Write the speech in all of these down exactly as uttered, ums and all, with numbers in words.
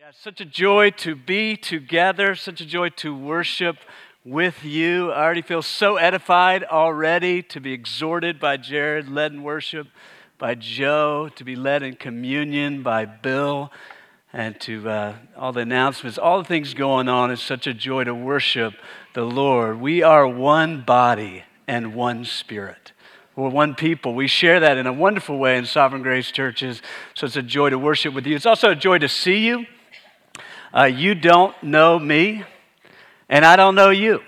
Yeah, such a joy to be together, such a joy to worship with you. I already feel so edified already to be exhorted by Jared, led in worship by Joe, to be led in communion by Bill, and to uh, all the announcements, all the things going on. It's such a joy to worship the Lord. We are one body and one spirit. We're one people. We share that in a wonderful way in Sovereign Grace churches, so it's a joy to worship with you. It's also a joy to see you. Uh, you don't know me, and I don't know you,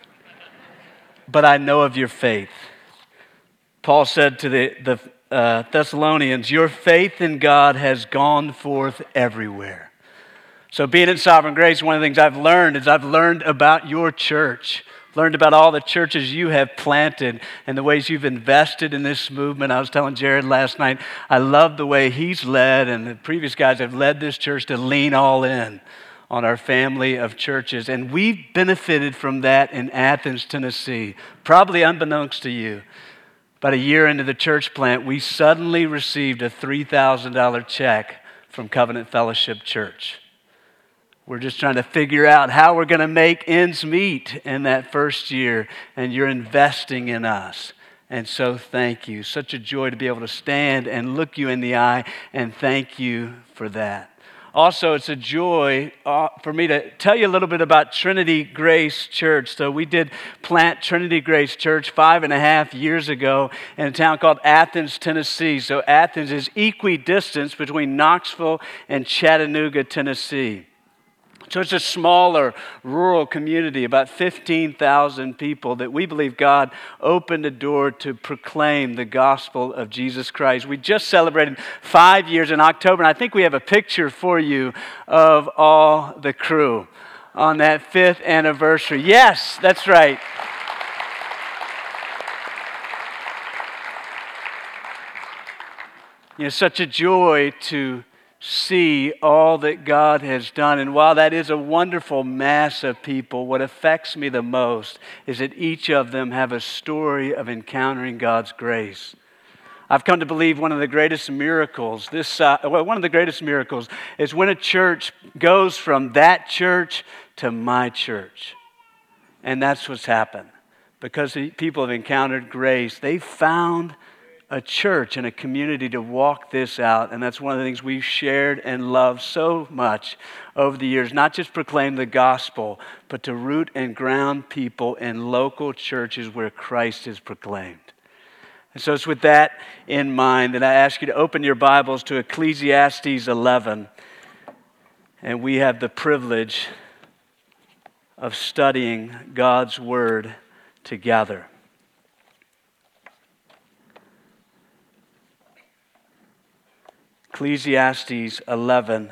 but I know of your faith. Paul said to the, the uh, Thessalonians, your faith in God has gone forth everywhere. So being in Sovereign Grace, one of the things I've learned is I've learned about your church, learned about all the churches you have planted and the ways you've invested in this movement. I was telling Jared last night, I love the way he's led, and the previous guys have led this church to lean all in on our family of churches. And we've benefited from that in Athens, Tennessee, probably unbeknownst to you. About a year into the church plant, we suddenly received a three thousand dollars check from Covenant Fellowship Church. We're just trying to figure out how we're going to make ends meet in that first year, and you're investing in us. And so thank you. Such a joy to be able to stand and look you in the eye, and thank you for that. Also, it's a joy uh, for me to tell you a little bit about Trinity Grace Church. So we did plant Trinity Grace Church five and a half years ago in a town called Athens, Tennessee. So Athens is equidistant between Knoxville and Chattanooga, Tennessee. So it's a smaller rural community, about fifteen thousand people that we believe God opened a door to proclaim the gospel of Jesus Christ. We just celebrated five years in October, and I think we have a picture for you of all the crew on that fifth anniversary. Yes, that's right. You know, such a joy to see all that God has done. And while that is a wonderful mass of people, what affects me the most is that each of them have a story of encountering God's grace. I've come to believe one of the greatest miracles, this uh, well, one of the greatest miracles is when a church goes from that church to my church. And that's what's happened. Because the people have encountered grace, they found a church and a community to walk this out. And that's one of the things we've shared and loved so much over the years. Not just proclaim the gospel, but to root and ground people in local churches where Christ is proclaimed. And so it's with that in mind that I ask you to open your Bibles to Ecclesiastes eleven. And we have the privilege of studying God's Word together. Ecclesiastes eleven.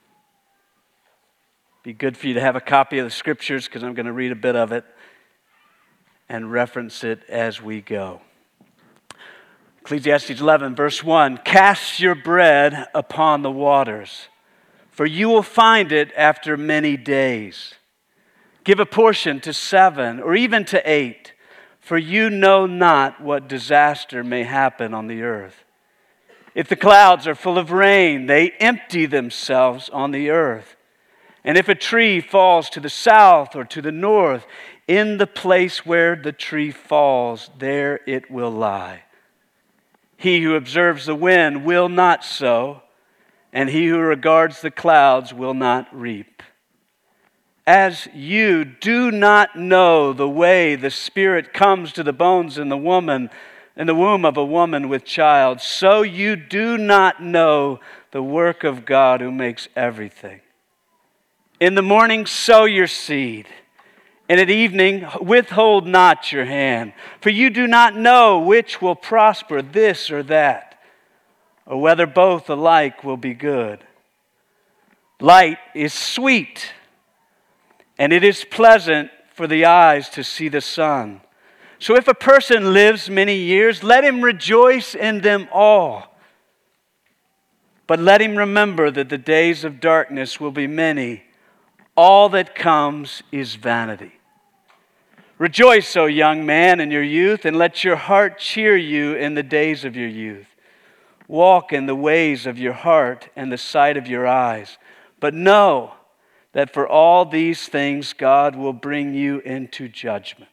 Be good for you to have a copy of the scriptures because I'm going to read a bit of it and reference it as we go. Ecclesiastes eleven, verse one. Cast your bread upon the waters, for you will find it after many days. Give a portion to seven or even to eight, for you know not what disaster may happen on the earth. If the clouds are full of rain, they empty themselves on the earth. And if a tree falls to the south or to the north, in the place where the tree falls, there it will lie. He who observes the wind will not sow, and he who regards the clouds will not reap. As you do not know the way the Spirit comes to the bones in the woman, in the womb of a woman with child, so you do not know the work of God who makes everything. In the morning sow your seed, and at evening withhold not your hand, for you do not know which will prosper, this or that, or whether both alike will be good. Light is sweet, and it is pleasant for the eyes to see the sun. So if a person lives many years, let him rejoice in them all. But let him remember that the days of darkness will be many. All that comes is vanity. Rejoice, O young man, in your youth, and let your heart cheer you in the days of your youth. Walk in the ways of your heart and the sight of your eyes, But know that for all these things God will bring you into judgment.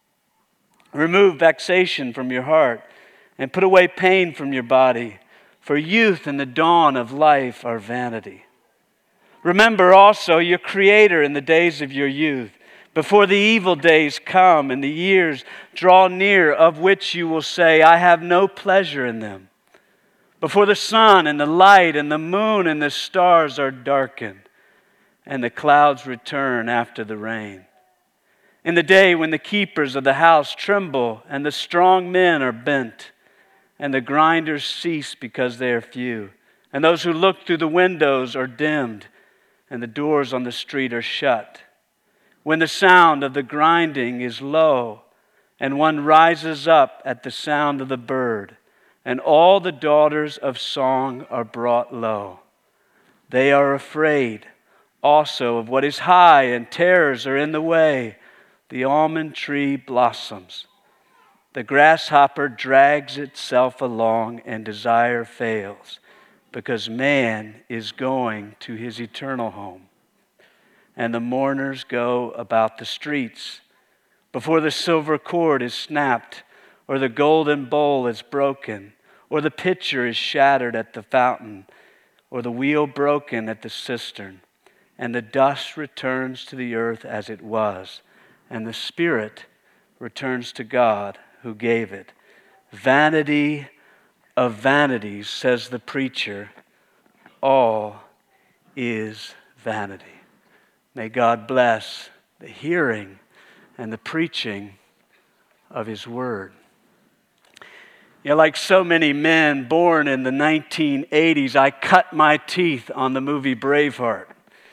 Remove vexation from your heart and put away pain from your body, for youth and the dawn of life are vanity. Remember also your Creator in the days of your youth, before the evil days come and the years draw near, of which you will say, I have no pleasure in them. Before the sun and the light and the moon and the stars are darkened, and the clouds return after the rain. In the day when the keepers of the house tremble, and the strong men are bent, and the grinders cease because they are few, and those who look through the windows are dimmed, and the doors on the street are shut. When the sound of the grinding is low, and one rises up at the sound of the bird, and all the daughters of song are brought low. They are afraid also of what is high, and terrors are in the way. The almond tree blossoms. The grasshopper drags itself along, and desire fails, because man is going to his eternal home. And the mourners go about the streets. Before the silver cord is snapped, or the golden bowl is broken, or the pitcher is shattered at the fountain, or the wheel broken at the cistern, and the dust returns to the earth as it was, and the spirit returns to God who gave it. Vanity of vanities, says the preacher, all is vanity. May God bless the hearing and the preaching of His Word. You know, like so many men born in the nineteen eighties, I cut my teeth on the movie Braveheart.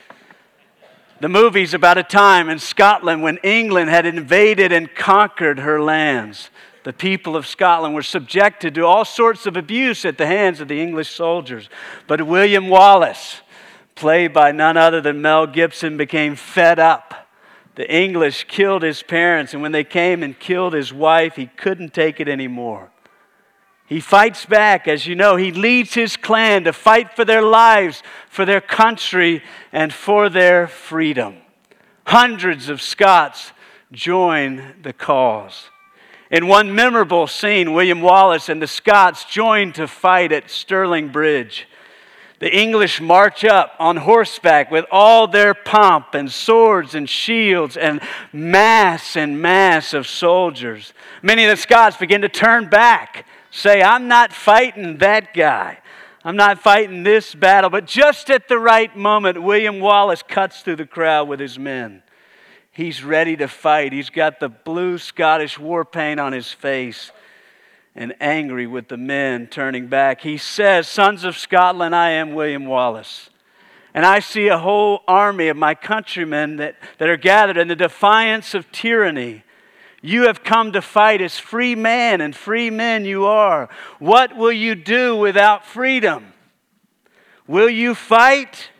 The movie's about a time in Scotland when England had invaded and conquered her lands. The people of Scotland were subjected to all sorts of abuse at the hands of the English soldiers. But William Wallace, played by none other than Mel Gibson, became fed up. The English killed his parents, and when they came and killed his wife, he couldn't take it anymore. He fights back, as you know. He leads his clan to fight for their lives, for their country, and for their freedom. Hundreds of Scots join the cause. In one memorable scene, William Wallace and the Scots join to fight at Stirling Bridge. The English march up on horseback with all their pomp and swords and shields and mass and mass of soldiers. Many of the Scots begin to turn back, say, I'm not fighting that guy. I'm not fighting this battle. But just at the right moment, William Wallace cuts through the crowd with his men. He's ready to fight. He's got the blue Scottish war paint on his face, and angry with the men turning back. He says, Sons of Scotland, I am William Wallace. And I see a whole army of my countrymen that, that are gathered in the defiance of tyranny. You have come to fight as free man, and free men you are. What will you do without freedom? Will you fight?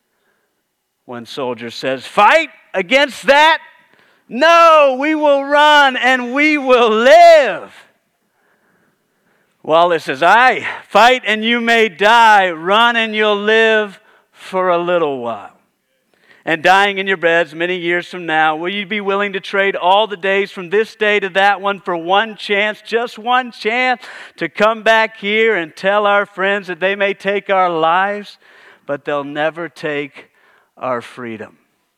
One soldier says, fight against that? No, we will run and we will live. Wallace says, aye, fight and you may die, run and you'll live for a little while. And dying in your beds many years from now, will you be willing to trade all the days from this day to that one for one chance, just one chance to come back here and tell our friends that they may take our lives, but they'll never take our freedom?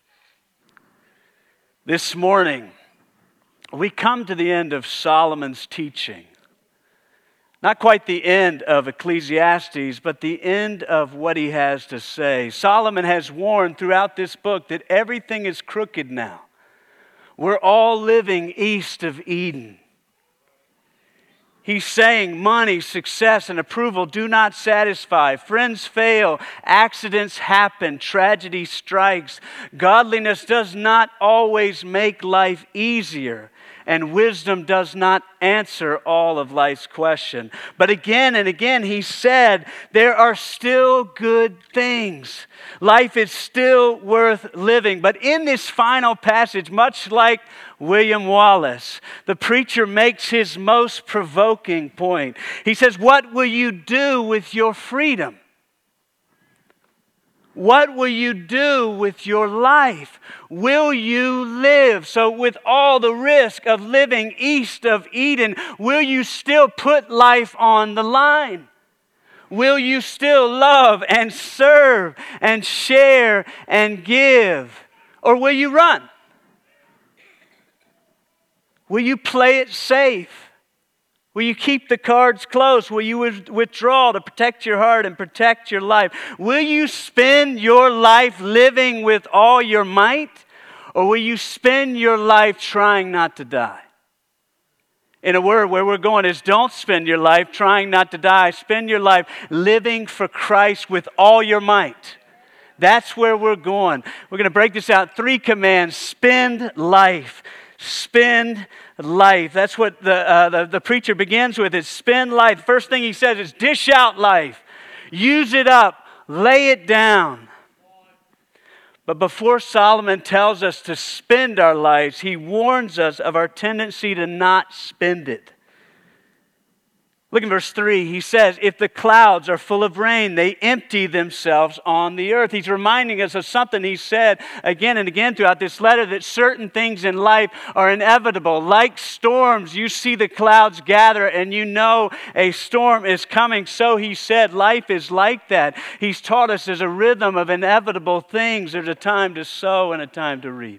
This morning, we come to the end of Solomon's teaching. Not quite the end of Ecclesiastes, but the end of what he has to say. Solomon has warned throughout this book that everything is crooked now. We're all living east of Eden. He's saying money, success, and approval do not satisfy. Friends fail. Accidents happen. Tragedy strikes. Godliness does not always make life easier. And wisdom does not answer all of life's questions. But again and again, he said, there are still good things. Life is still worth living. But in this final passage, much like William Wallace, the preacher makes his most provoking point. He says, what will you do with your freedom? What will you do with your life? Will you live? So with all the risk of living east of Eden, will you still put life on the line? Will you still love and serve and share and give? Or will you run? Will you play it safe? Will you keep the cards close? Will you withdraw to protect your heart and protect your life? Will you spend your life living with all your might? Or will you spend your life trying not to die? In a word, where we're going is don't spend your life trying not to die. Spend your life living for Christ with all your might. That's where we're going. We're going to break this out. Three commands. Spend life. Spend life. That's what the, uh, the, the preacher begins with, is spend life. First thing he says is dish out life. Use it up. Lay it down. But before Solomon tells us to spend our lives, he warns us of our tendency to not spend it. Look in verse three. He says, if the clouds are full of rain, they empty themselves on the earth. He's reminding us of something he said again and again throughout this letter, that certain things in life are inevitable. Like storms, you see the clouds gather and you know a storm is coming. So he said, life is like that. He's taught us there's a rhythm of inevitable things. There's a time to sow and a time to reap.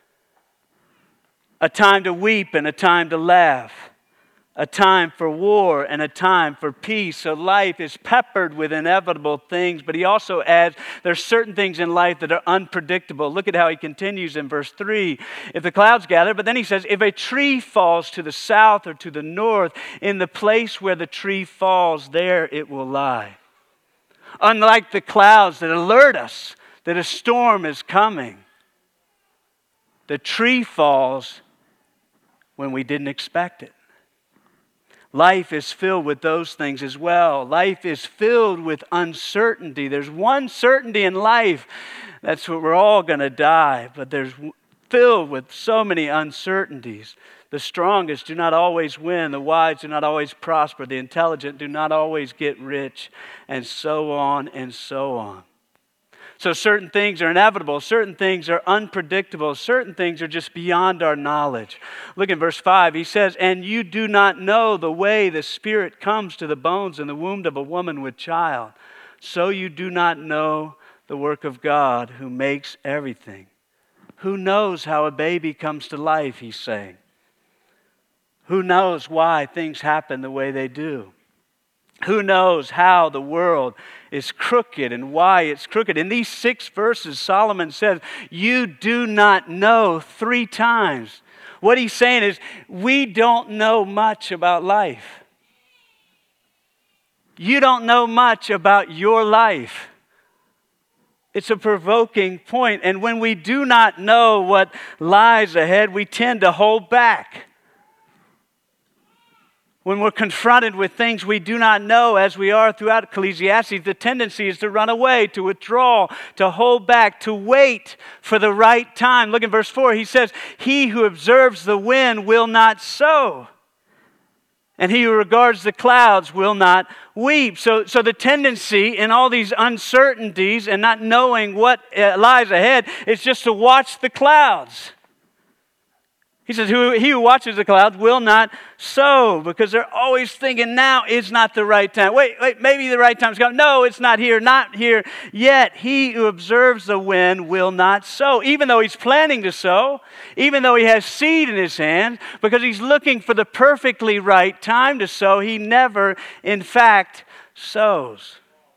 A time to weep and a time to laugh. A time for war and a time for peace. So life is peppered with inevitable things, but he also adds there's certain things in life that are unpredictable. Look at how he continues in verse three. If the clouds gather, but then he says, if a tree falls to the south or to the north, in the place where the tree falls, there it will lie. Unlike the clouds that alert us that a storm is coming, the tree falls when we didn't expect it. Life is filled with those things as well. Life is filled with uncertainty. There's one certainty in life. That's what we're all going to die. But there's filled with so many uncertainties. The strongest do not always win. The wise do not always prosper. The intelligent do not always get rich. And so on and so on. So certain things are inevitable. Certain things are unpredictable. Certain things are just beyond our knowledge. Look at verse five. He says, and you do not know the way the Spirit comes to the bones in the womb of a woman with child. So you do not know the work of God who makes everything. Who knows how a baby comes to life, he's saying. Who knows why things happen the way they do. Who knows how the world is crooked and why it's crooked. In these six verses, Solomon says, you do not know three times. What he's saying is, we don't know much about life. You don't know much about your life. It's a provoking point. And when we do not know what lies ahead, we tend to hold back. When we're confronted with things we do not know, as we are throughout Ecclesiastes, the tendency is to run away, to withdraw, to hold back, to wait for the right time. Look at verse four. He says, he who observes the wind will not sow, and he who regards the clouds will not weep. So, so the tendency in all these uncertainties and not knowing what uh, lies ahead is just to watch the clouds. He says, he who watches the clouds will not sow, because they're always thinking now is not the right time. Wait, wait, maybe the right time's coming. No, it's not here, not here yet. He who observes the wind will not sow, even though he's planning to sow, even though he has seed in his hand, because he's looking for the perfectly right time to sow. He never, in fact, sows.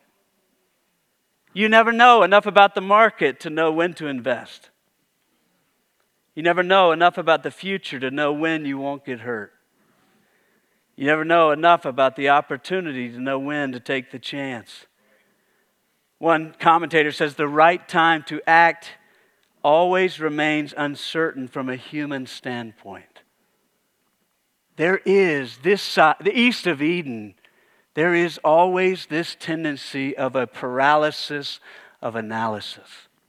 You never know enough about the market to know when to invest. You never know enough about the future to know when you won't get hurt. You never know enough about the opportunity to know when to take the chance. One commentator says the right time to act always remains uncertain from a human standpoint. There is this side, the east of Eden, there is always this tendency of a paralysis of analysis.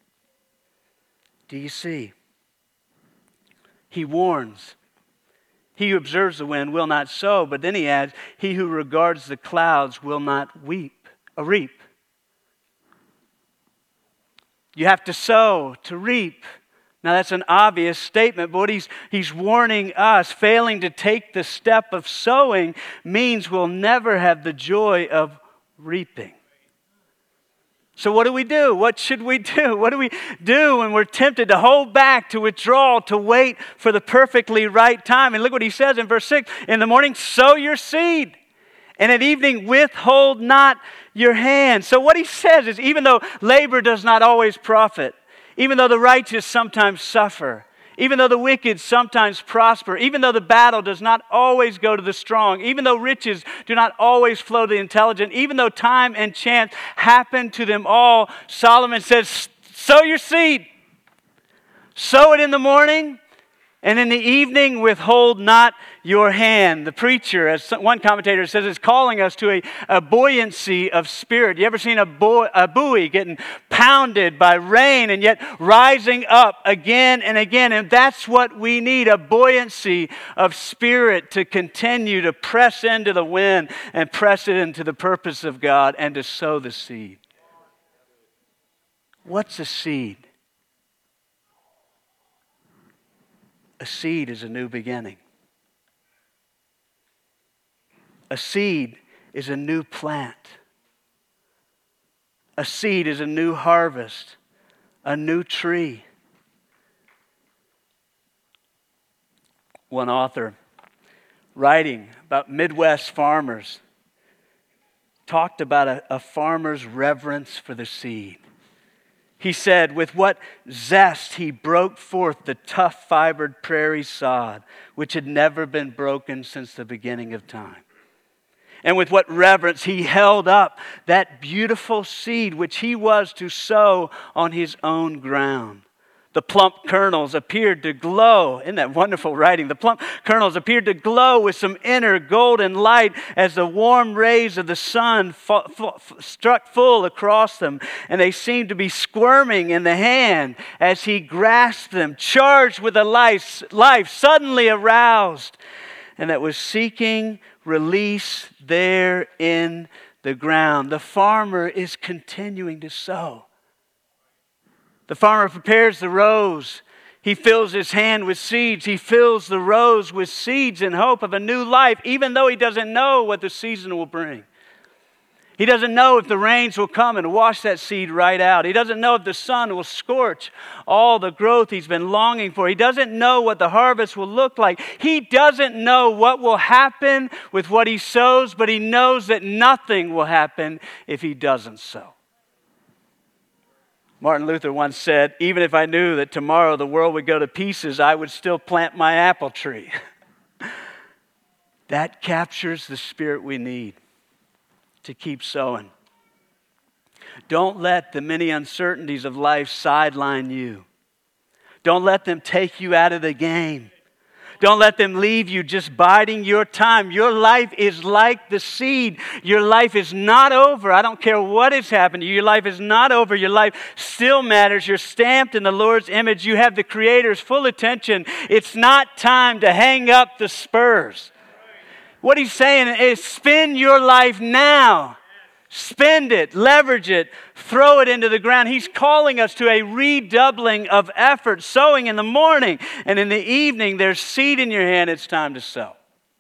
Do you see? He warns, he who observes the wind will not sow, but then he adds, he who regards the clouds will not weep, or reap. You have to sow to reap. Now that's an obvious statement, but what he's, he's warning us, failing to take the step of sowing means we'll never have the joy of reaping. So what do we do? What should we do? What do we do when we're tempted to hold back, to withdraw, to wait for the perfectly right time? And look what he says in verse six. In the morning, sow your seed. And at evening, withhold not your hand. So what he says is, even though labor does not always profit, even though the righteous sometimes suffer, even though the wicked sometimes prosper, even though the battle does not always go to the strong, even though riches do not always flow to the intelligent, even though time and chance happen to them all, Solomon says, sow your seed. Sow it in the morning, and in the evening withhold not your hand. The preacher, as one commentator says, is calling us to a, a buoyancy of spirit. You ever seen a, bu- a buoy getting pounded by rain and yet rising up again and again? And that's what we need, a buoyancy of spirit to continue to press into the wind and press it into the purpose of God and to sow the seed. What's a seed? A seed is a new beginning. A seed is a new plant. A seed is a new harvest, a new tree. One author, writing about Midwest farmers, talked about a, a farmer's reverence for the seed. He said, with what zest he broke forth the tough-fibered prairie sod, which had never been broken since the beginning of time. And with what reverence he held up that beautiful seed which he was to sow on his own ground. The plump kernels appeared to glow. Isn't that wonderful writing? The plump kernels appeared to glow with some inner golden light as the warm rays of the sun fu- fu- struck full across them. And they seemed to be squirming in the hand as he grasped them, charged with a life, life suddenly aroused, and that was seeking release there in the ground. The farmer is continuing to sow. The farmer prepares the rows. He fills his hand with seeds. He fills the rows with seeds in hope of a new life, even though he doesn't know what the season will bring. He doesn't know if the rains will come and wash that seed right out. He doesn't know if the sun will scorch all the growth he's been longing for. He doesn't know what the harvest will look like. He doesn't know what will happen with what he sows, but he knows that nothing will happen if he doesn't sow. Martin Luther once said, even if I knew that tomorrow the world would go to pieces, I would still plant my apple tree. That captures the spirit we need to keep sowing. Don't let the many uncertainties of life sideline you. Don't let them take you out of the game. Don't let them leave you just biding your time. Your life is like the seed. Your life is not over. I don't care what has happened to you. Your life is not over. Your life still matters. You're stamped in the Lord's image. You have the Creator's full attention. It's not time to hang up the spurs. What he's saying is spend your life now. Spend it, leverage it, throw it into the ground. He's calling us to a redoubling of effort, sowing in the morning, and in the evening there's seed in your hand, it's time to sow.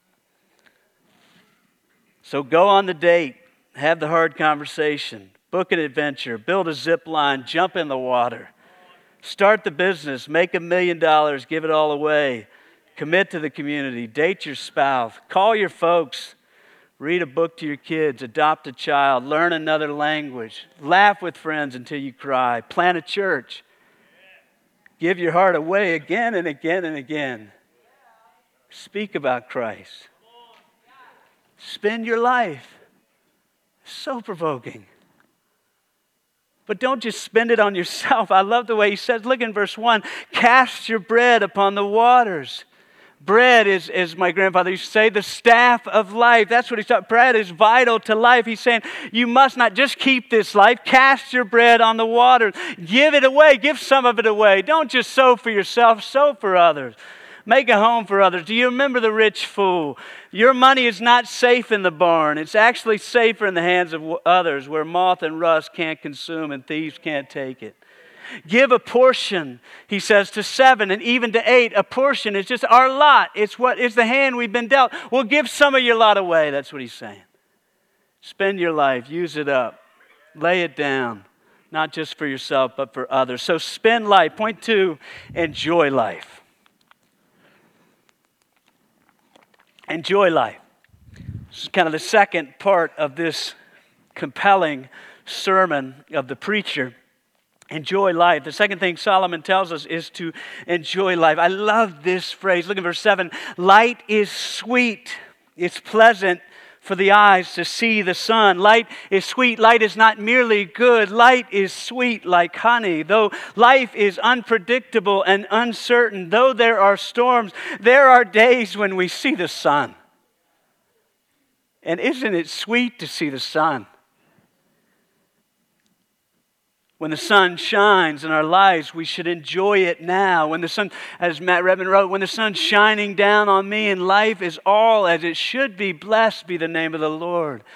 So go on the date, have the hard conversation, book an adventure, build a zip line, jump in the water, start the business, make a million dollars, give it all away, commit to the community, date your spouse, call your folks, read a book to your kids, adopt a child, learn another language, laugh with friends until you cry, plant a church, give your heart away again and again and again. Speak about Christ. Spend your life. So provoking. But don't just spend it on yourself. I love the way he says, look in verse one, cast your bread upon the waters. Bread is, as my grandfather used to say, the staff of life. That's what he's talking. Bread is vital to life. He's saying, you must not just keep this life. Cast your bread on the water. Give it away. Give some of it away. Don't just sow for yourself. Sow for others. Make a home for others. Do you remember the rich fool? Your money is not safe in the barn. It's actually safer in the hands of others where moth and rust can't consume and thieves can't take it. Give a portion, he says, to seven and even to eight. A portion is just our lot. It's what is the hand we've been dealt. Well, give some of your lot away. That's what he's saying. Spend your life. Use it up. Lay it down. Not just for yourself, but for others. So spend life. Point two, enjoy life. Enjoy life. This is kind of the second part of this compelling sermon of the preacher. Enjoy life. The second thing Solomon tells us is to enjoy life. I love this phrase. Look at verse seven. Light is sweet. It's pleasant for the eyes to see the sun. Light is sweet. Light is not merely good. Light is sweet like honey. Though life is unpredictable and uncertain, though there are storms, there are days when we see the sun. And isn't it sweet to see the sun? When the sun shines in our lives, we should enjoy it now. When the sun, as Matt Redman wrote, when the sun's shining down on me and life is all as it should be, blessed be the name of the Lord.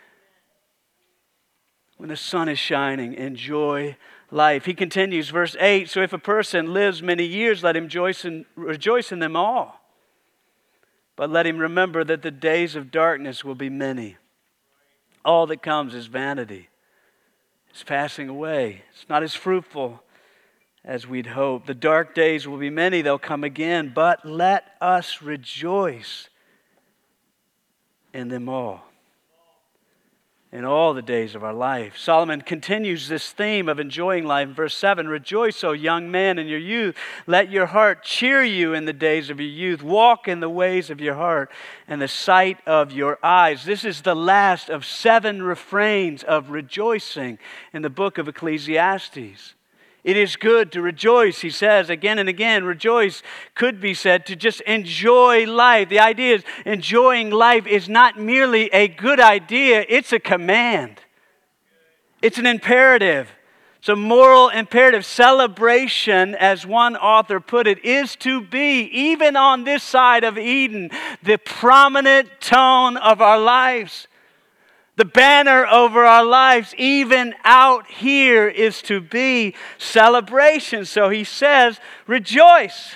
When the sun is shining, enjoy life. He continues, verse eight, so if a person lives many years, let him rejoice in, rejoice in them all. But let him remember that the days of darkness will be many. All that comes is vanity. It's passing away. It's not as fruitful as we'd hope. The dark days will be many. They'll come again. But let us rejoice in them all. In all the days of our life. Solomon continues this theme of enjoying life in verse seven. Rejoice, O young man, in your youth. Let your heart cheer you in the days of your youth. Walk in the ways of your heart and the sight of your eyes. This is the last of seven refrains of rejoicing in the book of Ecclesiastes. It is good to rejoice, he says again and again. Rejoice could be said to just enjoy life. The idea is enjoying life is not merely a good idea, it's a command. It's an imperative. It's a moral imperative. Celebration, as one author put it, is to be, even on this side of Eden, the prominent tone of our lives. The banner over our lives, even out here, is to be celebration. So he says, rejoice.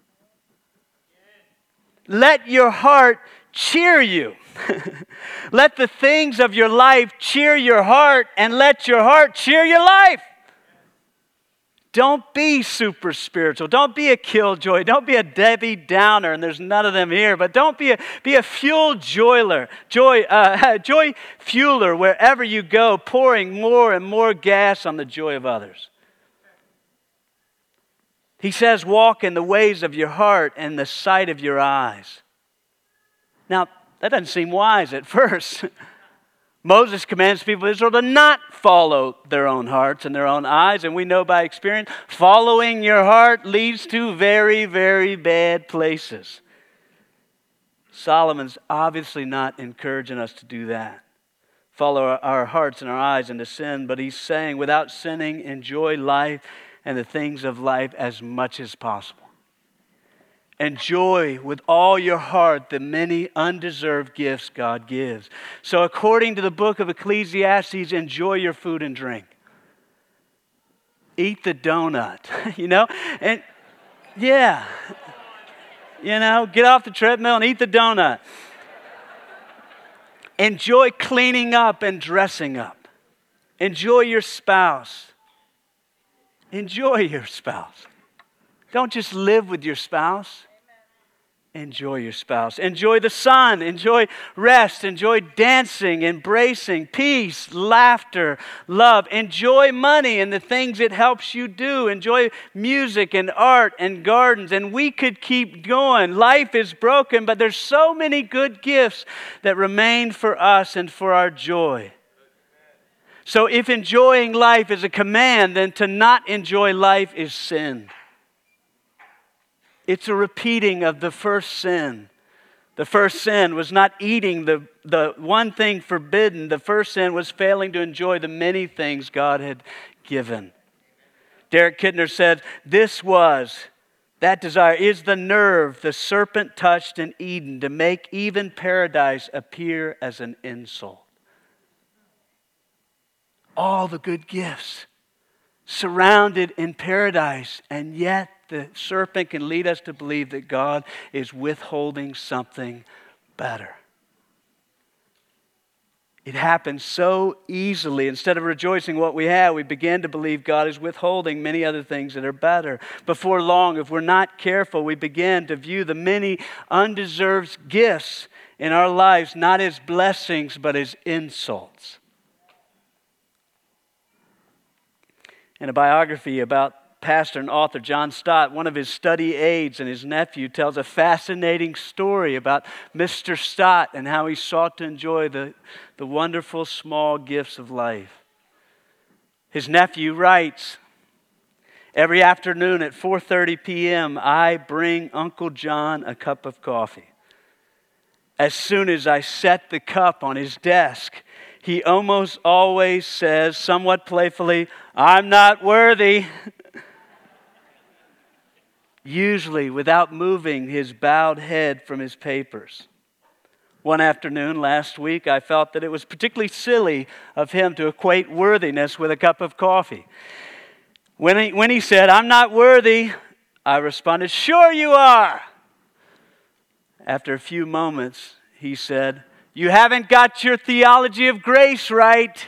Let your heart cheer you. Let the things of your life cheer your heart, and let your heart cheer your life. Don't be super spiritual. Don't be a killjoy. Don't be a Debbie Downer, and there's none of them here. But don't be a be a fuel joiler, joy uh, joy fueler wherever you go, pouring more and more gas on the joy of others. He says, walk in the ways of your heart and the sight of your eyes. Now, that doesn't seem wise at first. Moses commands people of Israel to not follow their own hearts and their own eyes. And we know by experience, following your heart leads to very, very bad places. Solomon's obviously not encouraging us to do that. Follow our, our hearts and our eyes into sin. But he's saying, without sinning, enjoy life and the things of life as much as possible. Enjoy with all your heart the many undeserved gifts God gives. So according to the book of Ecclesiastes, enjoy your food and drink. Eat the donut, you know? And yeah, you know, get off the treadmill and eat the donut. Enjoy cleaning up and dressing up. Enjoy your spouse. Enjoy your spouse. Don't just live with your spouse. Enjoy your spouse. Enjoy the sun. Enjoy rest. Enjoy dancing, embracing, peace, laughter, love. Enjoy money and the things it helps you do. Enjoy music and art and gardens. And we could keep going. Life is broken, but there's so many good gifts that remain for us and for our joy. So if enjoying life is a command, then to not enjoy life is sin. It's a repeating of the first sin. The first sin was not eating the, the one thing forbidden. The first sin was failing to enjoy the many things God had given. Derek Kidner said, this was, that desire is the nerve the serpent touched in Eden to make even paradise appear as an insult. All the good gifts. surrounded in paradise, and yet the serpent can lead us to believe that God is withholding something better. It happens so easily. Instead of rejoicing what we have, we begin to believe God is withholding many other things that are better. Before long, if we're not careful, we begin to view the many undeserved gifts in our lives not as blessings, but as insults. In a biography about pastor and author John Stott, one of his study aides and his nephew tells a fascinating story about Mister Stott and how he sought to enjoy the, the wonderful small gifts of life. His nephew writes, "Every afternoon at four thirty p.m., I bring Uncle John a cup of coffee. As soon as I set the cup on his desk, he almost always says, somewhat playfully, 'I'm not worthy.' Usually without moving his bowed head from his papers. One afternoon last week, I felt that it was particularly silly of him to equate worthiness with a cup of coffee. When he, when he said, 'I'm not worthy,' I responded, 'Sure you are.' After a few moments, he said, 'You haven't got your theology of grace right.'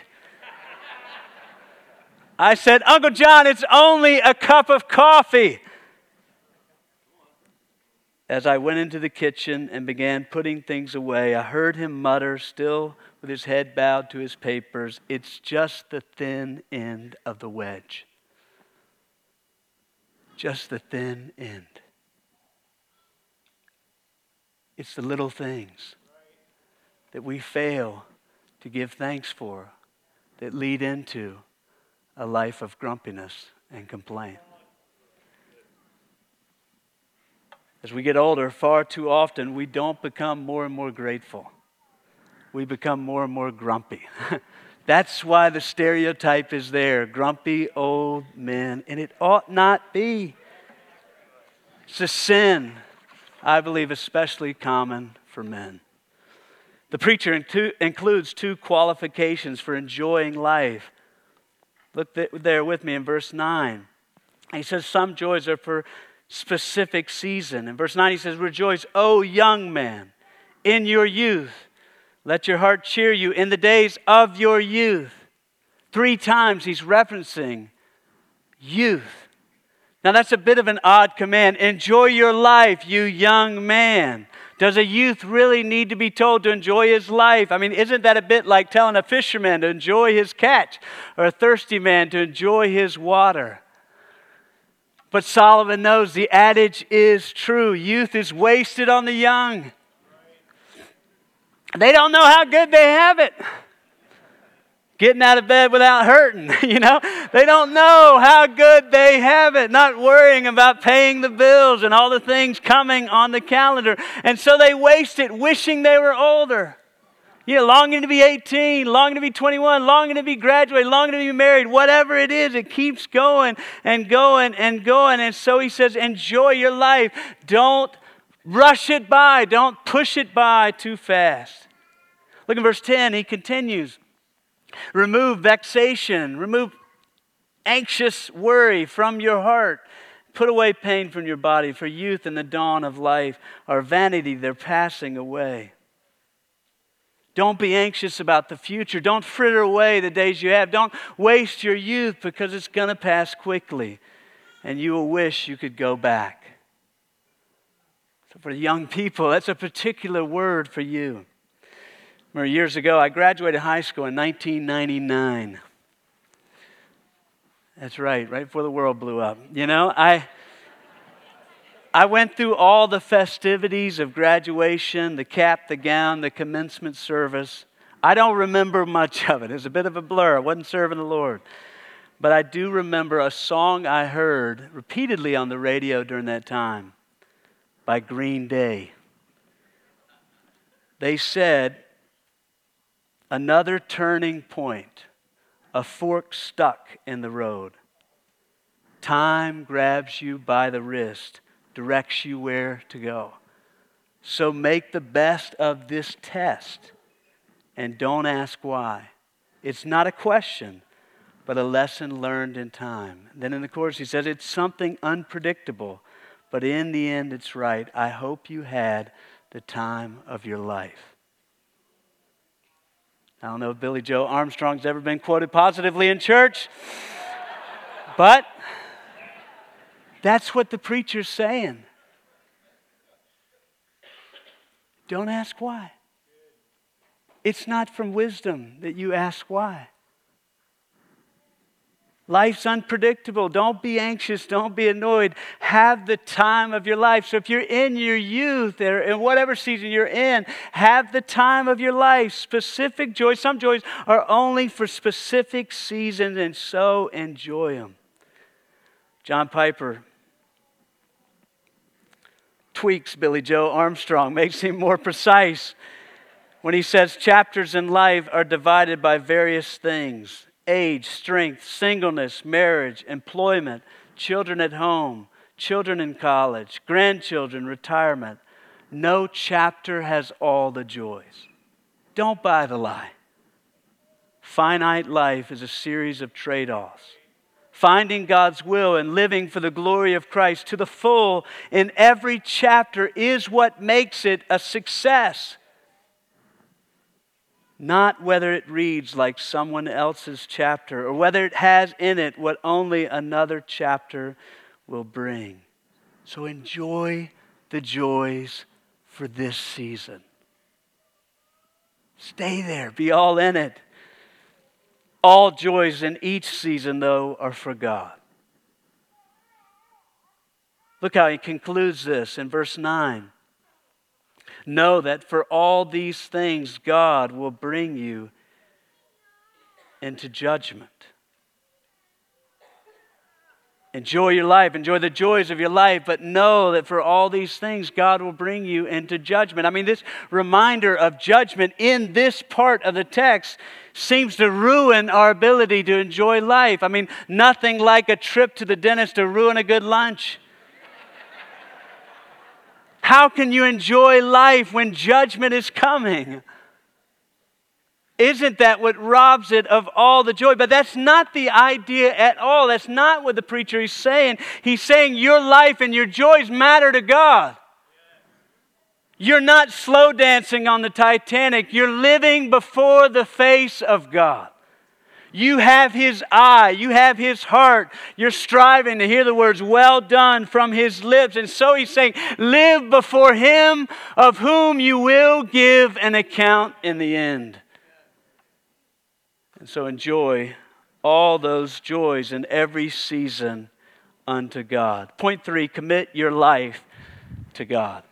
I said, 'Uncle John, it's only a cup of coffee.' As I went into the kitchen and began putting things away, I heard him mutter, still with his head bowed to his papers, 'It's just the thin end of the wedge.' Just the thin end. It's the little things that we fail to give thanks for that lead into a life of grumpiness and complaint. As we get older, far too often we don't become more and more grateful. We become more and more grumpy. That's why the stereotype is there, grumpy old men, and it ought not be. It's a sin, I believe, especially common for men. The preacher inclu- includes two qualifications for enjoying life. Look th- there with me in verse nine. He says some joys are for specific season. In verse nine he says, "Rejoice, O young man, in your youth. Let your heart cheer you in the days of your youth." Three times he's referencing youth. Now that's a bit of an odd command. Enjoy your life, you young man. Does a youth really need to be told to enjoy his life? I mean, isn't that a bit like telling a fisherman to enjoy his catch or a thirsty man to enjoy his water? But Solomon knows the adage is true. Youth is wasted on the young. They don't know how good they have it. Getting out of bed without hurting, you know. They don't know how good they have it, not worrying about paying the bills and all the things coming on the calendar. And so they waste it wishing they were older. You know, longing to be eighteen, longing to be twenty-one, longing to be graduated, longing to be married, whatever it is, it keeps going and going and going. And so he says, enjoy your life. Don't rush it by. Don't push it by too fast. Look at verse ten. He continues. Remove vexation. Remove anxious worry from your heart. Put away pain from your body, for youth and the dawn of life are vanity. They're passing away. Don't be anxious about the future. Don't fritter away the days you have. Don't waste your youth because it's going to pass quickly and you will wish you could go back. So for the young people, that's a particular word for you. Remember years ago, I graduated high school in nineteen ninety-nine. That's right, right before the world blew up. You know, I... I went through all the festivities of graduation, the cap, the gown, the commencement service. I don't remember much of it. It was a bit of a blur. I wasn't serving the Lord. But I do remember a song I heard repeatedly on the radio during that time by Green Day. They said, "Another turning point, a fork stuck in the road. Time grabs you by the wrist, directs you where to go. So make the best of this test and don't ask why. It's not a question but a lesson learned in time. Then in the chorus he says, it's something unpredictable, but in the end it's right. I hope you had the time of your life. I don't know if Billy Joe Armstrong's ever been quoted positively in church, but that's what the preacher's saying. Don't ask why. It's not from wisdom that you ask why. Life's unpredictable. Don't be anxious. Don't be annoyed. Have the time of your life. So if you're in your youth or in whatever season you're in, have the time of your life. Specific joys. Some joys are only for specific seasons, and so enjoy them. John Piper tweaks Billy Joe Armstrong, makes him more precise when he says chapters in life are divided by various things: age, strength, singleness, marriage, employment, children at home, children in college, grandchildren, retirement. No chapter has all the joys. Don't buy the lie. Finite life is a series of trade-offs. Finding God's will and living for the glory of Christ to the full in every chapter is what makes it a success. Not whether it reads like someone else's chapter or whether it has in it what only another chapter will bring. So enjoy the joys for this season. Stay there. Be all in it. All joys in each season, though, are for God. Look how he concludes this in verse nine. Know that for all these things God will bring you into judgment. Enjoy your life, enjoy the joys of your life, but know that for all these things God will bring you into judgment. I mean, this reminder of judgment in this part of the text seems to ruin our ability to enjoy life. I mean, nothing like a trip to the dentist to ruin a good lunch. How can you enjoy life when judgment is coming? Isn't that what robs it of all the joy? But that's not the idea at all. That's not what the preacher is saying. He's saying your life and your joys matter to God. You're not slow dancing on the Titanic. You're living before the face of God. You have His eye. You have His heart. You're striving to hear the words, well done, from His lips. And so He's saying, live before Him of whom you will give an account in the end. And so enjoy all those joys in every season unto God. Point three, commit your life to God.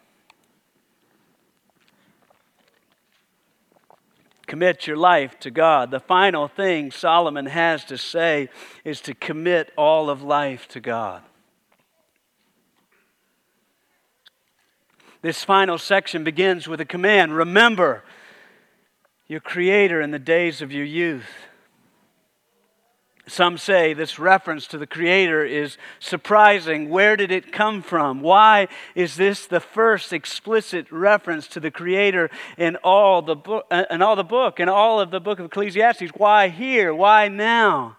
Commit your life to God. The final thing Solomon has to say is to commit all of life to God. This final section begins with a command. Remember your Creator in the days of your youth. Some say this reference to the Creator is surprising. Where did it come from? Why is this the first explicit reference to the Creator in all the book, in all the book, in all of the book of Ecclesiastes? Why here? Why now?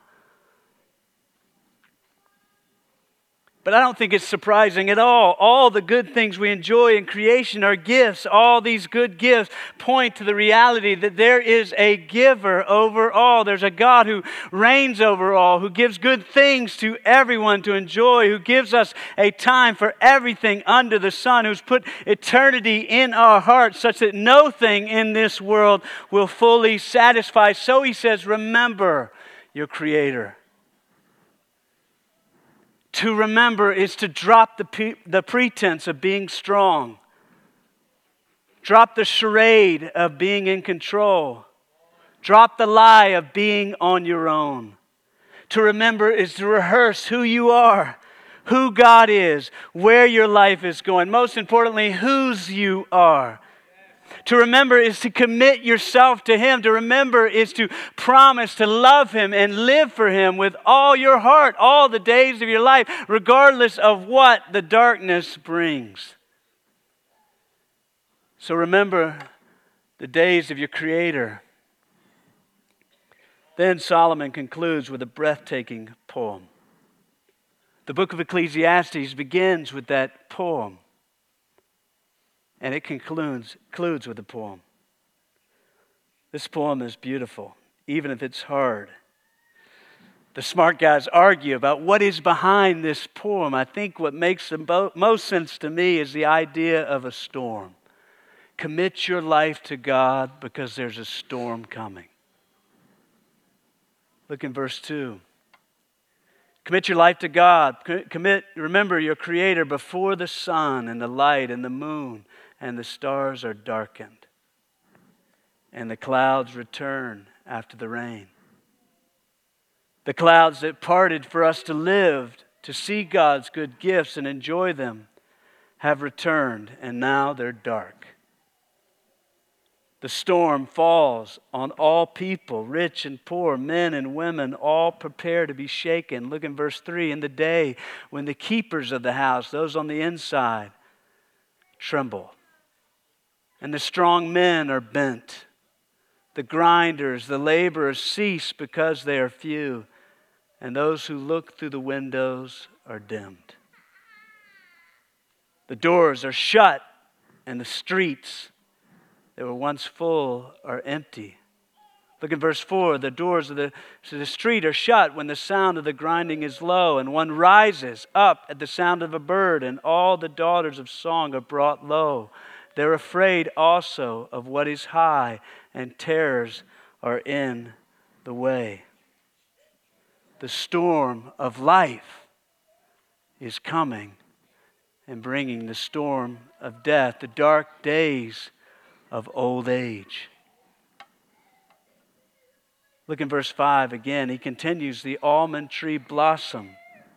But I don't think it's surprising at all. All the good things we enjoy in creation are gifts. All these good gifts point to the reality that there is a giver over all. There's a God who reigns over all, who gives good things to everyone to enjoy, who gives us a time for everything under the sun, who's put eternity in our hearts such that no thing in this world will fully satisfy. So he says, remember your Creator. To remember is to drop the, pe- the pretense of being strong. Drop the charade of being in control. Drop the lie of being on your own. To remember is to rehearse who you are, who God is, where your life is going. Most importantly, whose you are. To remember is to commit yourself to Him. To remember is to promise to love Him and live for Him with all your heart, all the days of your life, regardless of what the darkness brings. So remember the days of your Creator. Then Solomon concludes with a breathtaking poem. The book of Ecclesiastes begins with that poem, and it concludes, concludes with a poem. This poem is beautiful, even if it's hard. The smart guys argue about what is behind this poem. I think what makes the bo- most sense to me is the idea of a storm. Commit your life to God because there's a storm coming. Look in verse two. Commit your life to God. Commit, remember your Creator before the sun and the light and the moon and the stars are darkened and the clouds return after the rain. The clouds that parted for us to live, to see God's good gifts and enjoy them, have returned, and now they're dark. The storm falls on all people, rich and poor, men and women, all prepare to be shaken. Look in verse three. In the day when the keepers of the house, those on the inside, tremble, and the strong men are bent. The grinders, the laborers cease because they are few, and those who look through the windows are dimmed. The doors are shut, and the streets that were once full are empty. Look at verse four. The doors of the, so the street are shut when the sound of the grinding is low, and one rises up at the sound of a bird, and all the daughters of song are brought low. They're afraid also of what is high, and terrors are in the way. The storm of life is coming and bringing the storm of death, the dark days of old age. Look in verse five again. He continues, the almond tree blossom.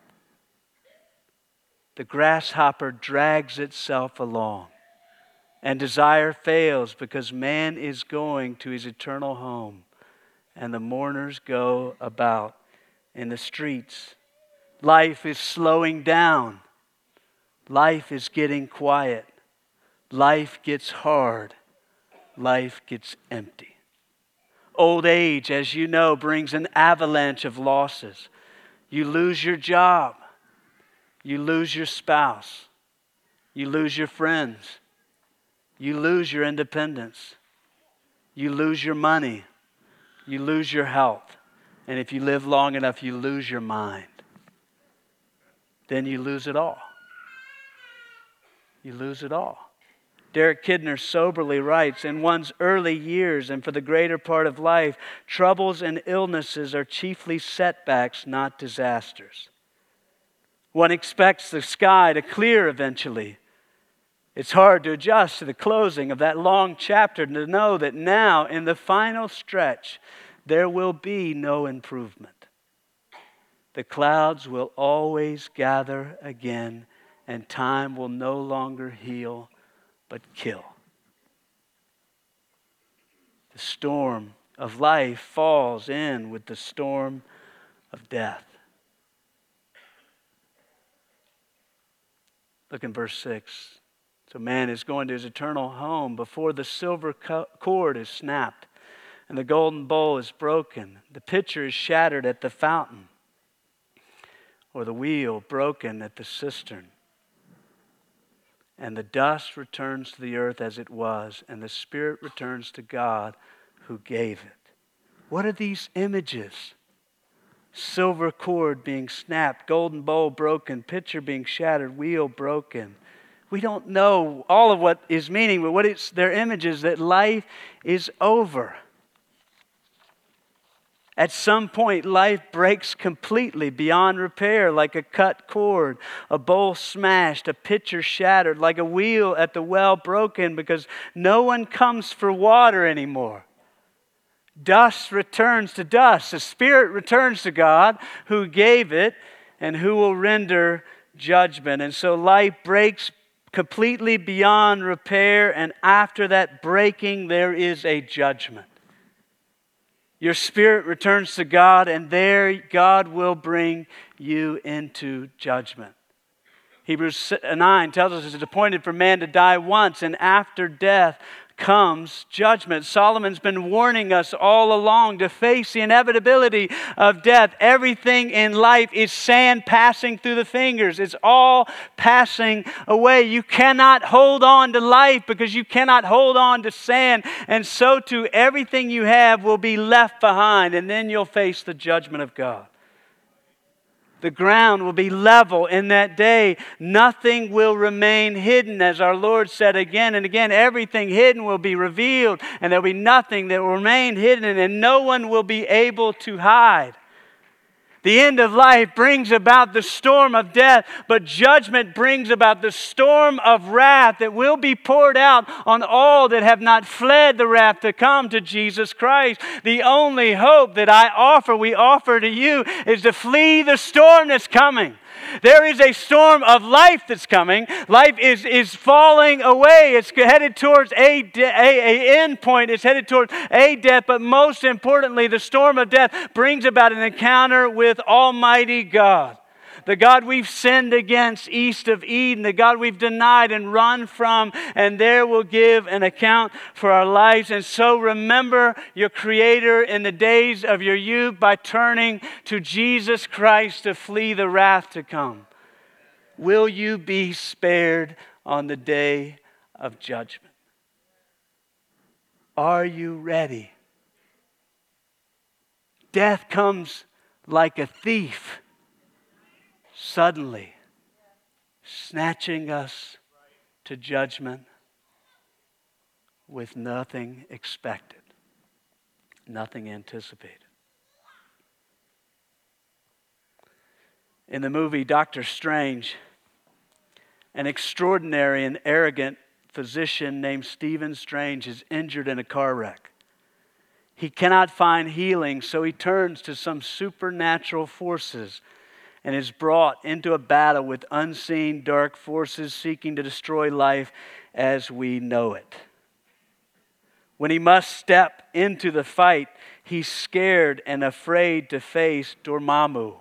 The grasshopper drags itself along, and desire fails because man is going to his eternal home, and the mourners go about in the streets. Life is slowing down. Life is getting quiet. Life gets hard. Life gets empty. Old age, as you know, brings an avalanche of losses. You lose your job. You lose your spouse. You lose your friends. You lose your independence. You lose your money. You lose your health. And if you live long enough, you lose your mind. Then you lose it all. You lose it all. Derek Kidner soberly writes, in one's early years and for the greater part of life, troubles and illnesses are chiefly setbacks, not disasters. One expects the sky to clear eventually. It's hard to adjust to the closing of that long chapter to know that now, in the final stretch, there will be no improvement. The clouds will always gather again, and time will no longer heal but kill. The storm of life falls in with the storm of death. Look in verse six. So man is going to his eternal home before the silver cord is snapped and the golden bowl is broken. The pitcher is shattered at the fountain, or the wheel broken at the cistern. And the dust returns to the earth as it was, and the spirit returns to God who gave it. What are these images? Silver cord being snapped, golden bowl broken, pitcher being shattered, wheel broken. We don't know all of what is meaning, but what it's their images that life is over. At some point, life breaks completely beyond repair, like a cut cord, a bowl smashed, a pitcher shattered, like a wheel at the well broken because no one comes for water anymore. Dust returns to dust. The spirit returns to God who gave it and who will render judgment. And so life breaks completely beyond repair, and after that breaking, there is a judgment. Your spirit returns to God, and there God will bring you into judgment. Hebrews nine tells us it's appointed for man to die once, and after death comes judgment. Solomon's been warning us all along to face the inevitability of death. Everything in life is sand passing through the fingers. It's all passing away. You cannot hold on to life because you cannot hold on to sand. And so too, everything you have will be left behind, and then you'll face the judgment of God. The ground will be level in that day. Nothing will remain hidden. As our Lord said again and again, everything hidden will be revealed, and there will be nothing that will remain hidden, and no one will be able to hide. The end of life brings about the storm of death, but judgment brings about the storm of wrath that will be poured out on all that have not fled the wrath to come to Jesus Christ. The only hope that I offer, we offer to you, is to flee the storm that's coming. There is a storm of life that's coming. Life is, is falling away. It's headed towards a, de- a, a end point. It's headed towards a death. But most importantly, the storm of death brings about an encounter with Almighty God. The God we've sinned against east of Eden, the God we've denied and run from, and there will give an account for our lives. And so remember your Creator in the days of your youth by turning to Jesus Christ to flee the wrath to come. Will you be spared on the day of judgment? Are you ready? Death comes like a thief, suddenly snatching us to judgment with nothing expected, nothing anticipated. In the movie Doctor Strange, an extraordinary and arrogant physician named Stephen Strange is injured in a car wreck. He cannot find healing, so he turns to some supernatural forces and is brought into a battle with unseen dark forces seeking to destroy life as we know it. When he must step into the fight, he's scared and afraid to face Dormammu.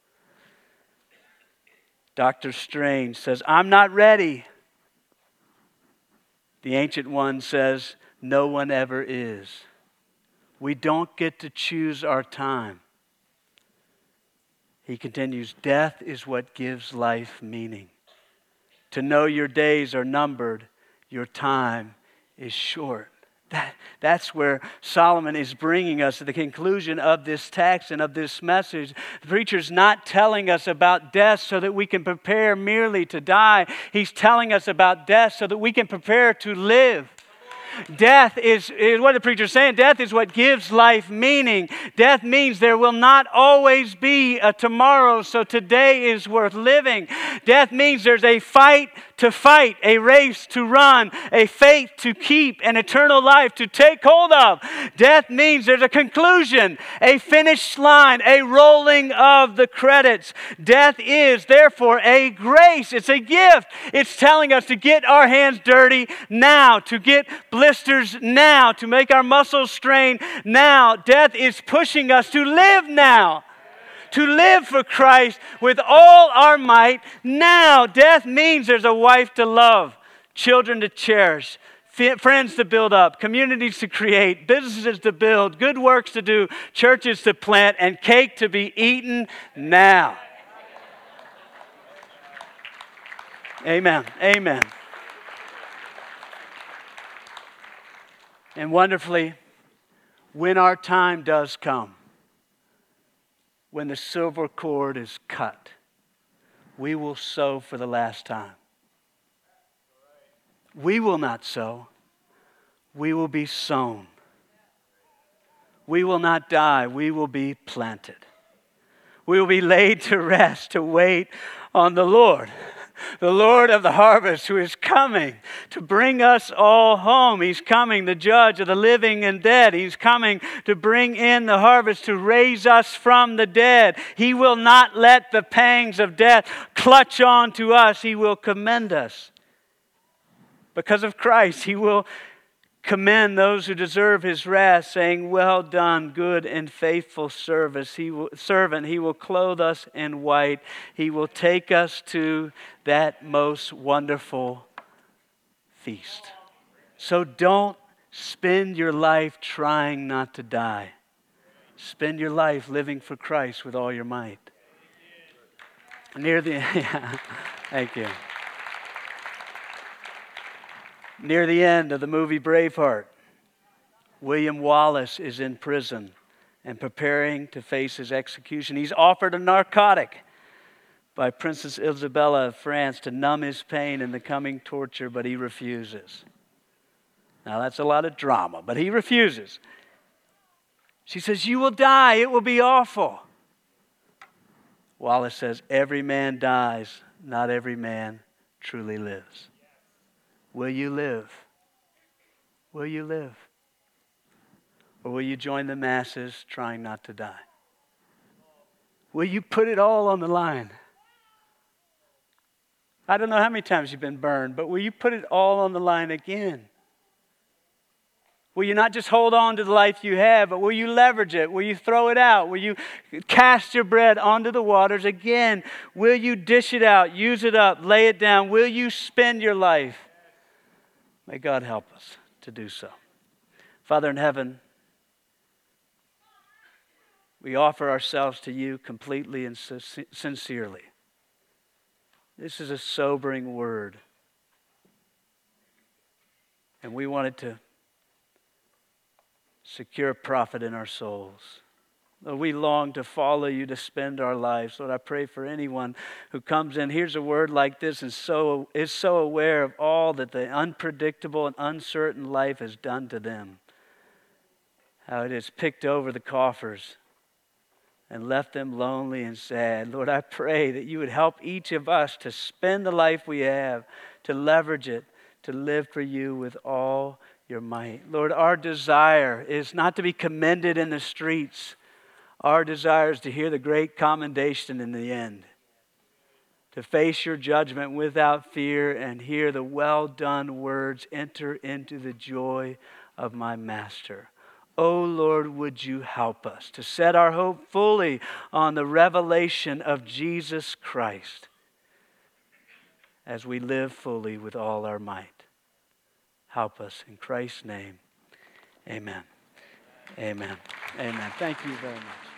Doctor Strange says, "I'm not ready." The Ancient One says, "No one ever is." We don't get to choose our time. He continues, "Death is what gives life meaning. To know your days are numbered, your time is short." That, that's where Solomon is bringing us to the conclusion of this text and of this message. The preacher's not telling us about death so that we can prepare merely to die. He's telling us about death so that we can prepare to live. Death is, is what the preacher's saying. Death is what gives life meaning. Death means there will not always be a tomorrow, so today is worth living. Death means there's a fight to fight, a race to run, a faith to keep, an eternal life to take hold of. Death means there's a conclusion, a finish line, a rolling of the credits. Death is, therefore, a grace. It's a gift. It's telling us to get our hands dirty now, to get blisters now, to make our muscles strain now. Death is pushing us to live now. To live for Christ with all our might now. Death means there's a wife to love, children to cherish, friends to build up, communities to create, businesses to build, good works to do, churches to plant, and cake to be eaten now. Amen. Amen. And wonderfully, when our time does come, when the silver cord is cut, we will sow for the last time. We will not sow. We will be sown. We will not die. We will be planted. We will be laid to rest to wait on the Lord. The Lord of the harvest, who is coming to bring us all home. He's coming, the judge of the living and dead. He's coming to bring in the harvest, to raise us from the dead. He will not let the pangs of death clutch on to us. He will commend us. Because of Christ, He will commend those who deserve His wrath, saying, "Well done, good and faithful service. He will, servant. He will clothe us in white. He will take us to that most wonderful feast." So don't spend your life trying not to die. Spend your life living for Christ with all your might. Near the yeah, thank you. Near the end of the movie Braveheart, William Wallace is in prison and preparing to face his execution. He's offered a narcotic by Princess Isabella of France to numb his pain in the coming torture, but he refuses. Now that's a lot of drama, but he refuses. She says, "You will die. It will be awful." Wallace says, "Every man dies, not every man truly lives." Will you live? Will you live? Or will you join the masses trying not to die? Will you put it all on the line? I don't know how many times you've been burned, but will you put it all on the line again? Will you not just hold on to the life you have, but will you leverage it? Will you throw it out? Will you cast your bread onto the waters again? Will you dish it out, use it up, lay it down? Will you spend your life? May God help us to do so. Father in heaven, we offer ourselves to you completely and sincerely. This is a sobering word. And we wanted to secure profit in our souls. Lord, we long to follow you, to spend our lives. Lord, I pray for anyone who comes in, hears a word like this, and so is so aware of all that the unpredictable and uncertain life has done to them. How it has picked over the coffers and left them lonely and sad. Lord, I pray that you would help each of us to spend the life we have, to leverage it, to live for you with all your might. Lord, our desire is not to be commended in the streets. Our desire is to hear the great commendation in the end. To face your judgment without fear and hear the well done words, "Enter into the joy of my master." Oh Lord, would you help us to set our hope fully on the revelation of Jesus Christ as we live fully with all our might. Help us in Christ's name. Amen. Amen. Amen. Thank you very much.